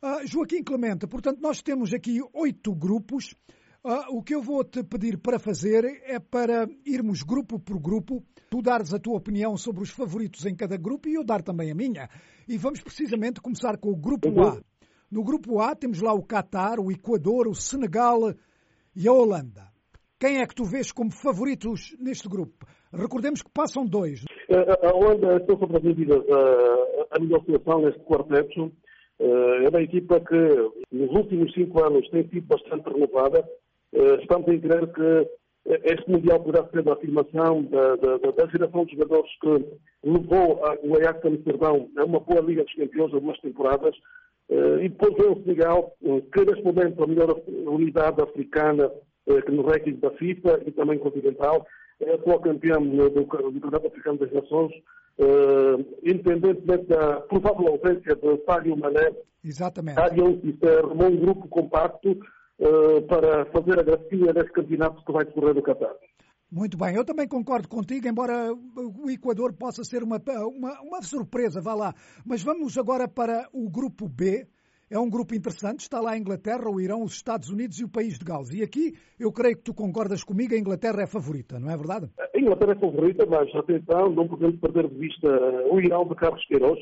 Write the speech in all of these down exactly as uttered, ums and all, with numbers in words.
Uh, Joaquim Clemente, portanto, nós temos aqui oito grupos. Uh, o que eu vou-te pedir para fazer é para irmos grupo por grupo, tu dares a tua opinião sobre os favoritos em cada grupo e eu dar também a minha. E vamos precisamente começar com o grupo uhum. A. No grupo A temos lá o Qatar, o Equador, o Senegal e a Holanda. Quem é que tu vês como favoritos neste grupo? Recordemos que passam dois. A Holanda está sobrevivida a negociação neste quarteto. É uma equipa que nos últimos cinco anos tem sido bastante renovada. Estamos a crer que este Mundial poderá ser a afirmação da, da, da geração de jogadores que levou o Ajax de Amsterdão a uma boa Liga dos Campeões há duas temporadas. E depois vem o Senegal, que neste momento é a melhor unidade africana que no ranking da FIFA e também continental, é a atual campeão do, do Campeonato Africano das Nações, independentemente da provável ausência de Sadio Mané. Exatamente. Sadio armou um grupo compacto Uh, para fazer a gracinha desse campeonato que vai decorrer no Qatar. Muito bem, eu também concordo contigo, embora o Equador possa ser uma, uma, uma surpresa, vá lá. Mas vamos agora para o grupo B. É um grupo interessante, está lá a Inglaterra, o Irão, os Estados Unidos e o país de Gales. E aqui eu creio que tu concordas comigo, a Inglaterra é favorita, não é verdade? A Inglaterra é favorita, mas atenção, não podemos perder de vista o Irão de Carlos Queiroz.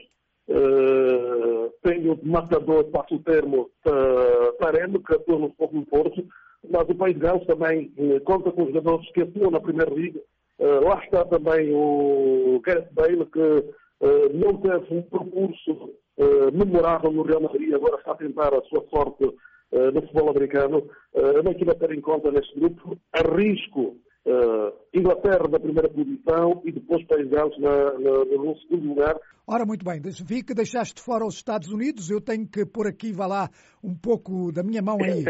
Uh, tenho de matador, passo o termo, Taremi, que atua no Fogo do Porto, mas o país de Gales também uh, conta com jogadores que atuam na Primeira Liga. Uh, lá está também o Gareth Bale, que uh, não teve um percurso uh, memorável no Real Madrid, agora está a tentar a sua sorte uh, no futebol americano. Uh, é uma equipa a ter em conta neste grupo. Arrisco Uh, Inglaterra na primeira posição e depois País de Gales na, na, no segundo lugar. Ora, muito bem, vi que deixaste de fora os Estados Unidos, eu tenho que pôr aqui, vá lá, um pouco da minha mão aí.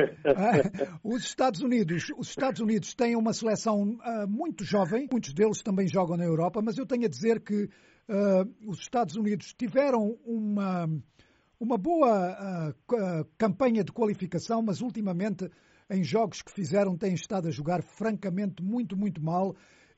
os Estados Unidos, os Estados Unidos têm uma seleção uh, muito jovem, muitos deles também jogam na Europa, mas eu tenho a dizer que uh, os Estados Unidos tiveram uma, uma boa uh, campanha de qualificação, mas ultimamente em jogos que fizeram, têm estado a jogar francamente muito, muito mal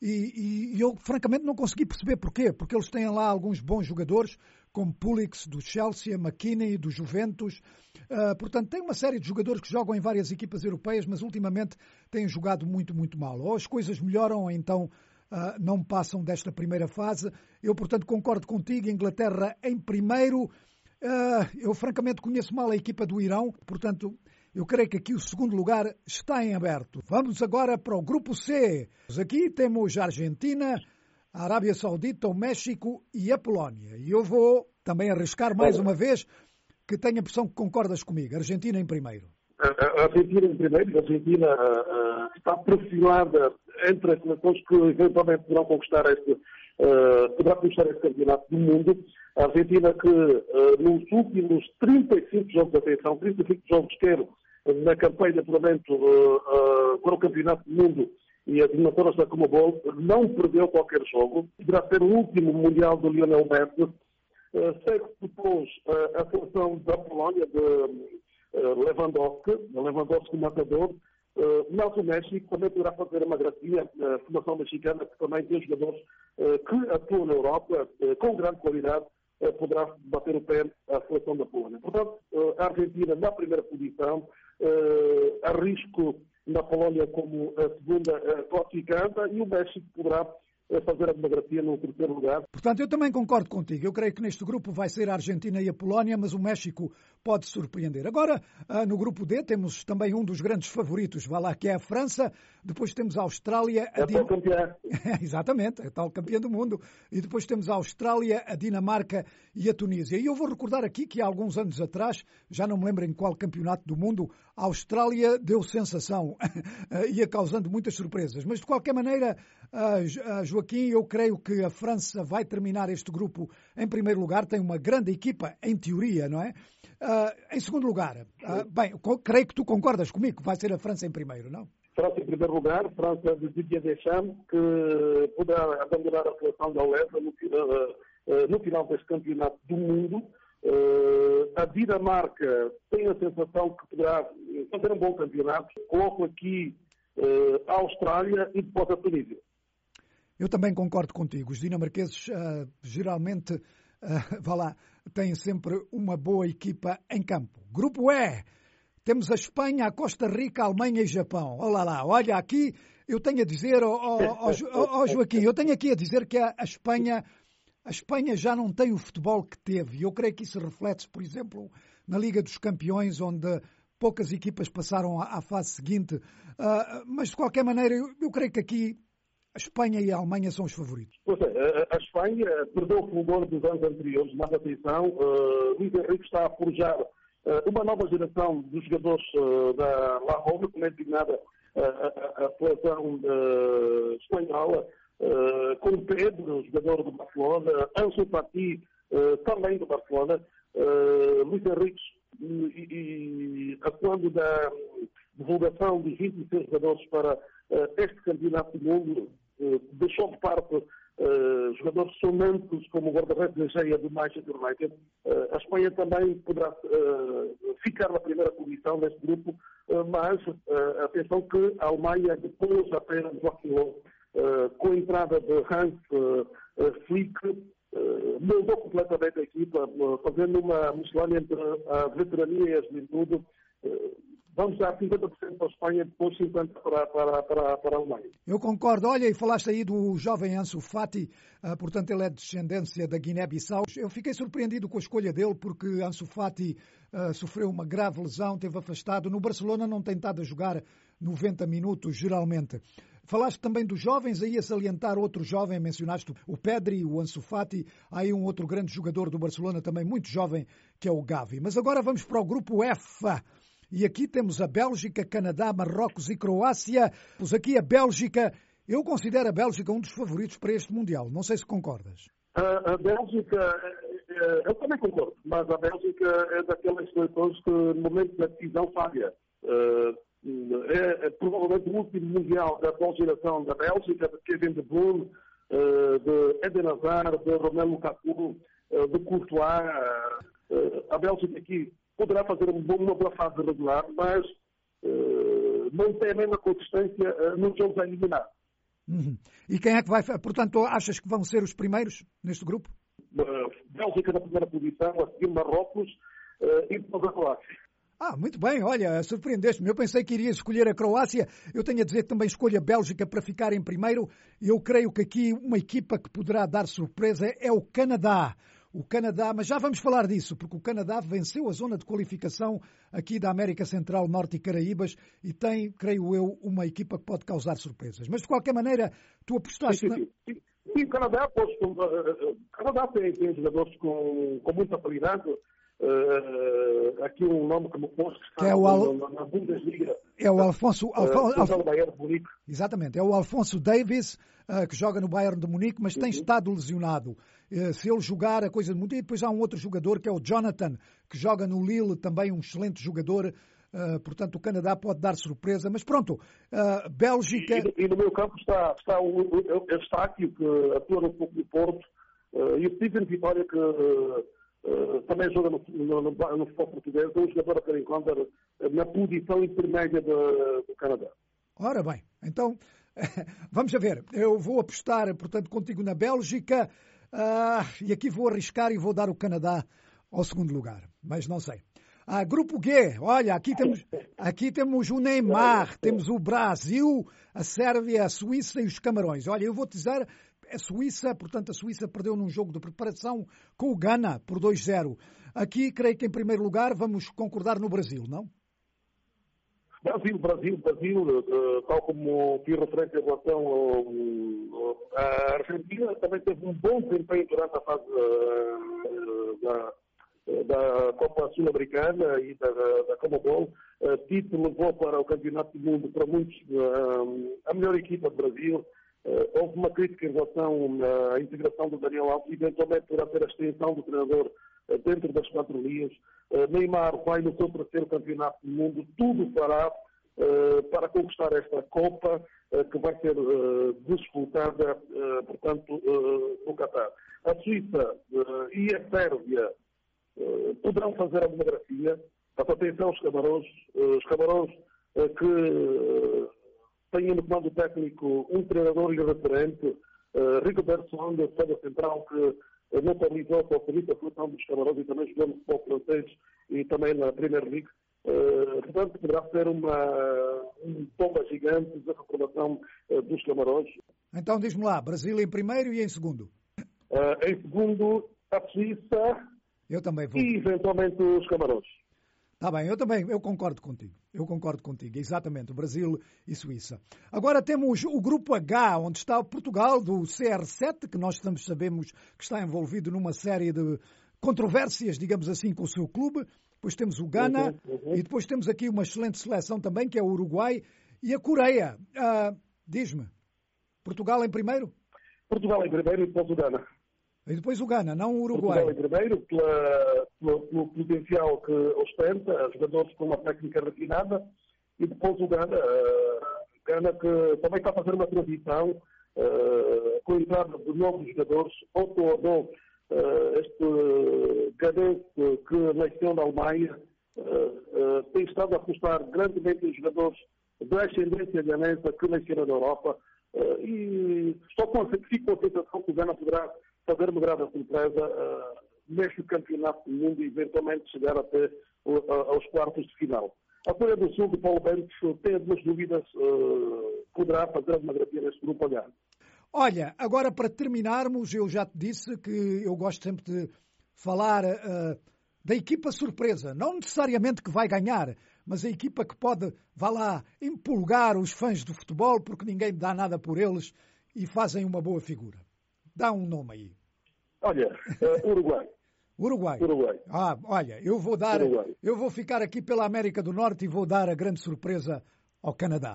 e, e eu francamente não consegui perceber porquê, porque eles têm lá alguns bons jogadores, como Pulisic do Chelsea, McKennie do Juventus, uh, portanto tem uma série de jogadores que jogam em várias equipas europeias, mas ultimamente têm jogado muito, muito mal. Ou as coisas melhoram, ou então uh, não passam desta primeira fase. Eu, portanto, concordo contigo, Inglaterra em primeiro. Uh, eu francamente conheço mal a equipa do Irão, portanto eu creio que aqui o segundo lugar está em aberto. Vamos agora para o grupo C. Aqui temos a Argentina, a Arábia Saudita, o México e a Polónia. E eu vou também arriscar mais uma vez que tenho a impressão que concordas comigo. Argentina em primeiro. A Argentina em primeiro. A Argentina uh, está perfilada entre as nações que eventualmente poderão conquistar este, uh, poderá conquistar este campeonato do mundo. A Argentina que uh, nos últimos trinta e cinco jogos de atenção, trinta e cinco jogos quero, na campanha de apuramento uh, uh, para o Campeonato do Mundo e as eliminatórias da Comebol, não perdeu qualquer jogo. Poderá ser o último Mundial do Lionel Messi. Uh, Segue-se depois uh, a seleção da Polónia, de uh, Lewandowski, Lewandowski matador. Uh, mas o México também poderá fazer uma gracinha, a formação mexicana, que também tem jogadores uh, que atuam na Europa uh, com grande qualidade, uh, poderá bater o pé à seleção da Polónia. Portanto, uh, a Argentina na primeira posição, Uh, arrisco na Polónia como a segunda uh, classificada e o México poderá uh, fazer a demografia no terceiro lugar. Portanto, eu também concordo contigo. Eu creio que neste grupo vai ser a Argentina e a Polónia, mas o México pode surpreender. Agora, uh, no grupo D, temos também um dos grandes favoritos, vá lá, que é a França. Depois temos a Austrália... A é Din... campeã. Exatamente, é tal campeã do mundo. E depois temos a Austrália, a Dinamarca e a Tunísia. E eu vou recordar aqui que há alguns anos atrás, já não me lembro em qual campeonato do mundo, a Austrália deu sensação, ia causando muitas surpresas. Mas, de qualquer maneira, Joaquim, eu creio que a França vai terminar este grupo em primeiro lugar. Tem uma grande equipa, em teoria, não é? Em segundo lugar, bem, creio que tu concordas comigo que vai ser a França em primeiro, não? França em primeiro lugar, França de Didier Deschamps, que poderá abandonar a seleção da UEFA no, no final deste campeonato do mundo. Uh, a Dinamarca tem a sensação que poderá fazer um bom campeonato. Coloco aqui uh, a Austrália e depois a Tunísia. Eu também concordo contigo. Os dinamarqueses uh, geralmente uh, vá lá, têm sempre uma boa equipa em campo. Grupo E, temos a Espanha, a Costa Rica, a Alemanha e Japão. Olá lá, olha aqui, eu tenho a dizer, ó oh, oh, oh, oh, Joaquim, eu tenho aqui a dizer que a, a Espanha... A Espanha já não tem o futebol que teve, e eu creio que isso reflete-se, por exemplo, na Liga dos Campeões, onde poucas equipas passaram à, à fase seguinte. Uh, mas, de qualquer maneira, eu, eu creio que aqui a Espanha e a Alemanha são os favoritos. Pois é, a Espanha perdeu o fulgor dos anos anteriores, mas atenção, uh, Luís Henrique está a forjar uh, uma nova geração dos jogadores uh, da La Roma, como é designada uh, a, a seleção uh, espanhola, Uh, com o Pedro, jogador do Barcelona, Ansu Fati, uh, também do Barcelona, uh, Luís Henrique, e, e atuando da divulgação dos vinte e seis jogadores para uh, este campeonato do mundo, uh, deixou de parte uh, jogadores sonantes como o guarda-redes de Geia do Manchester United. Uh, a Espanha também poderá uh, ficar na primeira posição neste grupo, uh, mas uh, atenção que a Alemanha depois apenas vacilou. Uh, com a entrada de Hans uh, uh, Flick, uh, mudou completamente a equipa, uh, fazendo uma miscelânea entre a veterania e a juventude. Uh, vamos dar cinquenta por cento para a Espanha, depois cinquenta por cento para, para, para, para a Alemanha. Eu concordo. Olha, e falaste aí do jovem Ansu Fati, uh, portanto ele é de descendência da Guiné-Bissau. Eu fiquei surpreendido com a escolha dele, porque Ansu Fati uh, sofreu uma grave lesão, esteve afastado. No Barcelona não tem estado a jogar noventa minutos, geralmente. Falaste também dos jovens, aí a salientar outro jovem, mencionaste o Pedri, o Ansu Fati, há aí um outro grande jogador do Barcelona, também muito jovem, que é o Gavi. Mas agora vamos para o grupo F, e aqui temos a Bélgica, Canadá, Marrocos e Croácia. Pois aqui a Bélgica, eu considero a Bélgica um dos favoritos para este Mundial, não sei se concordas. A, a Bélgica, eu também concordo, mas a Bélgica é daquelas seleções que no momento da decisão falha. É, é provavelmente o último Mundial da atual geração da Bélgica, de Kevin De Bruyne, de Eden Hazard, de Romelu Lukaku, de Courtois. A Bélgica aqui poderá fazer uma boa fase regular, mas não tem a mesma consistência nos jogos a eliminar. Uhum. E quem é que vai... Portanto, achas que vão ser os primeiros neste grupo? Bélgica na primeira posição, a seguir Marrocos e depois a Croácia. Ah, muito bem, olha, surpreendeste-me. Eu pensei que iria escolher a Croácia. Eu tenho a dizer que também escolho a Bélgica para ficar em primeiro. Eu creio que aqui uma equipa que poderá dar surpresa é o Canadá. O Canadá, mas já vamos falar disso, porque o Canadá venceu a zona de qualificação aqui da América Central, Norte e Caraíbas e tem, creio eu, uma equipa que pode causar surpresas. Mas, de qualquer maneira, tu apostaste... Sim, sim, sim. Sim, o Canadá, pois, o Canadá tem, tem jogadores com, com muita qualidade. Uh, aqui um nome que me pôs que está que é o Al... na, na Bundesliga. É o Alfonso... Alfonso, uh, Alfonso Bayern de Munique. Exatamente, é o Alfonso Davies, uh, que joga no Bayern de Munique, mas tem uhum. estado lesionado. Uh, se ele jogar, a coisa muda. E depois há um outro jogador, que é o Jonathan, que joga no Lille, também um excelente jogador. Uh, portanto, o Canadá pode dar surpresa. Mas pronto, uh, Bélgica... E, e no meu campo está, está o, o, o Eustáquio, que atua no Porto, uh, e o Steven Vitória, que... Uh, Uh, também joga no, no, no, no futebol português, é um jogador a ter em conta na posição intermédia do, do Canadá. Ora bem, então vamos a ver. Eu vou apostar, portanto, contigo na Bélgica uh, e aqui vou arriscar e vou dar o Canadá ao segundo lugar, mas não sei. Ah, grupo G, olha, aqui temos, aqui temos o Neymar, temos o Brasil, a Sérvia, a Suíça e os Camarões. Olha, eu vou te dizer... A Suíça, portanto, a Suíça perdeu num jogo de preparação com o Ghana por dois a zero. Aqui, creio que em primeiro lugar vamos concordar no Brasil, não? Brasil, Brasil, Brasil, uh, tal como fiz referência em relação ao, à Argentina, também teve um bom desempenho durante a fase uh, da, da Copa Sul-Americana e da, da Comebol. Uh, Tito levou para o Campeonato do Mundo, para muitos, uh, a melhor equipa do Brasil. Uh, houve uma crítica em relação à integração do Daniel Alves, eventualmente poderá ser a extensão do treinador uh, dentro das quatro linhas. Uh, Neymar vai no seu terceiro campeonato do mundo, tudo fará uh, para conquistar esta Copa, uh, que vai ser uh, disputada, uh, portanto, uh, no Qatar. A Suíça uh, e a Sérvia uh, poderão fazer a monografia. Atenção aos Camarões, uh, os Camarões uh, que... Uh, tem no comando técnico um treinador irreferente, uh, Rigoberto Song, defesa central, que neutralizou com a Felipe Furtão dos Camarões e também jogou no futebol francês e também na Premier League. Uh, portanto, poderá ser uma, um bomba gigante da reprovação uh, dos Camarões. Então diz-me lá, Brasil em primeiro e em segundo? Uh, em segundo, a Suíça eu também vou. E eventualmente os Camarões. Está bem, eu também, eu concordo contigo. Eu concordo contigo, exatamente, o Brasil e Suíça. Agora temos o grupo H, onde está o Portugal do C R sete, que nós estamos, sabemos que está envolvido numa série de controvérsias, digamos assim, com o seu clube. Depois temos o Ghana uhum, uhum. e depois temos aqui uma excelente seleção também, que é o Uruguai e a Coreia. Ah, diz-me, Portugal em primeiro? Portugal em primeiro e depois o Ghana. E depois o Ghana, não o Uruguai. Portugal em primeiro, pela, pela, pelo potencial que ostenta, jogadores com uma técnica refinada, e depois o Ghana, uh, Ghana que também está a fazer uma transição uh, com a entrada de novos jogadores, ou tornou uh, este ganense que nasceu na Alemanha, uh, uh, tem estado a apostar grandemente em jogadores de ascendência ganense que nasceram na Europa, uh, e só com a sensação que o Ghana poderá fazer uma grande surpresa uh, neste campeonato do mundo e eventualmente chegar até uh, aos quartos de final. A Coreia do Sul, de Paulo Bentes, tem algumas dúvidas, uh, poderá fazer uma grafia neste grupo olhar. Olha, agora para terminarmos, eu já te disse que eu gosto sempre de falar uh, da equipa surpresa. Não necessariamente que vai ganhar, mas a equipa que pode, vá lá, empolgar os fãs do futebol, porque ninguém dá nada por eles e fazem uma boa figura. Dá um nome aí. Olha, uh, Uruguai. Uruguai. Uruguai. Ah, olha, eu vou dar, Uruguai. eu vou ficar aqui pela América do Norte e vou dar a grande surpresa ao Canadá.